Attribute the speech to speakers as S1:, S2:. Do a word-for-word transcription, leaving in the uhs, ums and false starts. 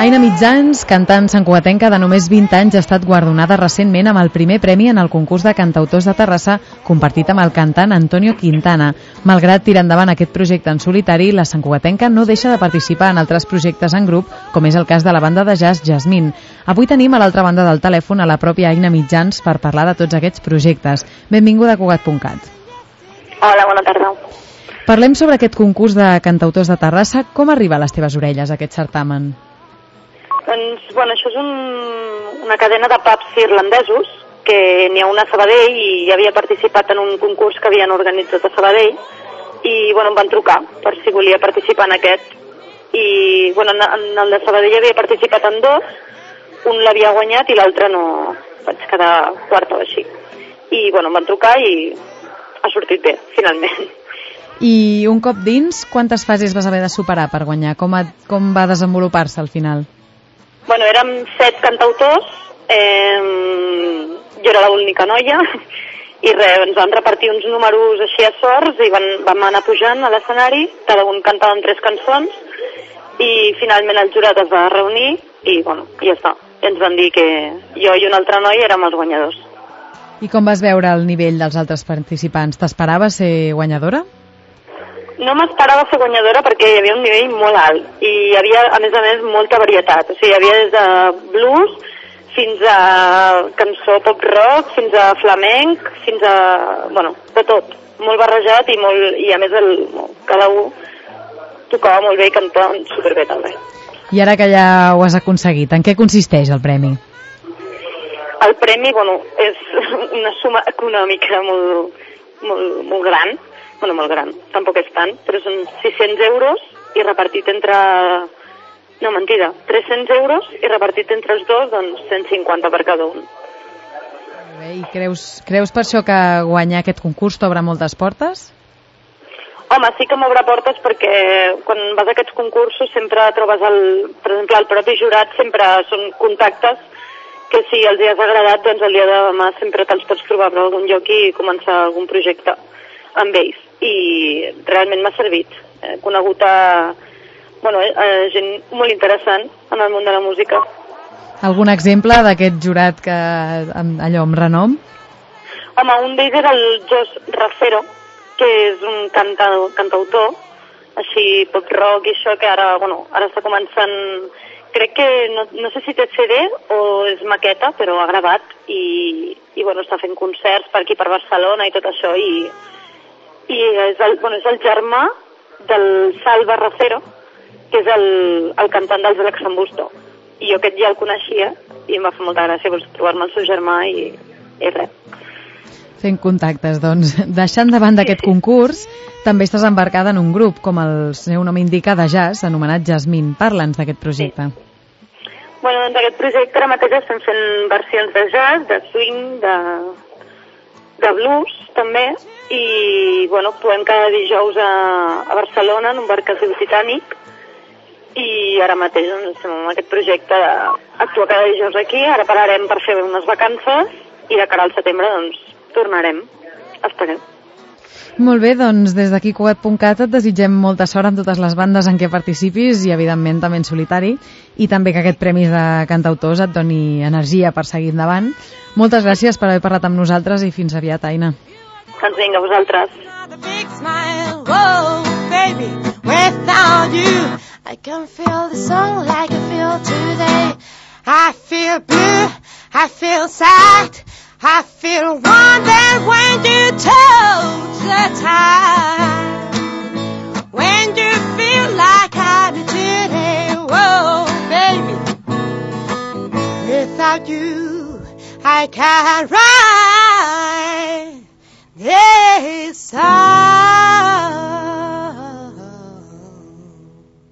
S1: Aina Mitjans, cantant santcugatenca de només vint anys, ha estat guardonada recentment amb el primer premi en el concurs de cantautors de Terrassa, compartit amb el cantant Antonio Quintana. Malgrat tirar endavant aquest projecte en solitari, la santcugatenca no deixa de participar en altres projectes en grup, com és el cas de la banda de jazz Jasmine. Avui tenim a l'altra banda del telèfon a la pròpia Aina Mitjans per parlar de tots aquests projectes. Benvinguda a Cugat punt cat.
S2: Hola, bona tarda.
S1: Parlem sobre aquest concurs de cantautors de Terrassa. Com arriba a les teves orelles aquest certamen?
S2: Doncs, bueno, això és un, una cadena de pubs irlandesos, que n'hi ha una a Sabadell i havia participat en un concurs que havien organitzat a Sabadell i, bueno, em van trucar per si volia participar en aquest. I, bueno, en el de Sabadell havia participat en dos, un l'havia guanyat i l'altre no, vaig quedar quarta o així. I, bueno, em van trucar i ha sortit bé, finalment.
S1: I un cop dins, quantes fases vas haver de superar per guanyar? Com, a, com va desenvolupar-se al final?
S2: Bueno, érem set cantautors, eh, jo era l'única noia, i res, ens van repartir uns números així a sorts i van, vam anar pujant a l'escenari, cada un cantava tres cançons, i finalment el jurat es va reunir i, bueno, ja està. Ens van dir que jo i una altra noia érem els guanyadors.
S1: I com vas veure el nivell dels altres participants? T'esperaves ser guanyadora?
S2: No m'esperava ser guanyadora perquè hi havia un nivell molt alt i hi havia, a més a més, molta varietat. O sigui, hi havia des de blues fins a cançó pop rock, fins a flamenc, fins a... bueno, de tot. Molt barrejat i, molt, i a més el, cada un tocava molt bé i cantava superbé també.
S1: I ara que ja ho has aconseguit, en què consisteix el premi?
S2: El premi, bueno, és una suma econòmica molt, molt, molt gran. Bueno, molt gran, tampoc és tant, però són sis-cents euros i repartit entre... No, mentida, tres-cents euros i repartit entre els dos, doncs cent cinquanta per cada un.
S1: Bé, i creus, creus per això que guanyar aquest concurs t'obre moltes portes?
S2: Home, sí que m'obre portes perquè quan vas a aquests concursos sempre trobes, el, per exemple, el propi jurat sempre són contactes que si els hi has agradat, doncs el dia de demà sempre te'ls pots trobar per algun lloc i començar algun projecte amb ells. I realment m'ha servit. He conegut a, bueno, a gent molt interessant en el món de la música.
S1: Algun exemple d'aquest jurat que allò amb renom?
S2: Home, un d'ells era el Jos Rafero, que és un cantau, cantautor, així pop rock i això, que ara, bueno, ara està començant, crec que, no, no sé si té C D o és maqueta, però ha gravat i, i bueno, està fent concerts per aquí, per Barcelona i tot això, i i és el, bueno, és el germà del Salva Rafero, que és el, el cantant dels Alexambusto. I jo aquest ja el coneixia i em va fer molta gràcia pues, trobar-me el seu germà i, i res.
S1: Fent contactes, doncs. Deixant de banda sí, aquest sí. concurs, també estàs embarcada en un grup, com el seu nom indica, de jazz, anomenat Jasmine. Parla'ns d'aquest projecte.
S2: Sí. Bueno, doncs aquest projecte ara mateix estem fent versions de jazz, de swing, de, de blues, també, i bueno, actuem cada dijous a, a Barcelona en un bar que es diu Titanic i ara mateix doncs, estem en aquest projecte d'actuar cada dijous aquí. Ara pararem per fer unes vacances i de cara al setembre doncs tornarem. Esperem.
S1: Molt bé, doncs des d'aquí Cugat punt cat et desitgem molta sort amb totes les bandes en què participis i evidentment també en solitari, i també que aquest Premi de Cantautors et doni energia per seguir endavant. Moltes gràcies per haver parlat amb nosaltres i fins aviat, Aina.
S2: Doncs vinga, vosaltres.
S3: Whoa, baby, without you I can feel the song like I feel today. I feel blue, I feel sad, I feel wonder when you touch the time, when you feel like I do today. Whoa, baby, without you I can't ride this side.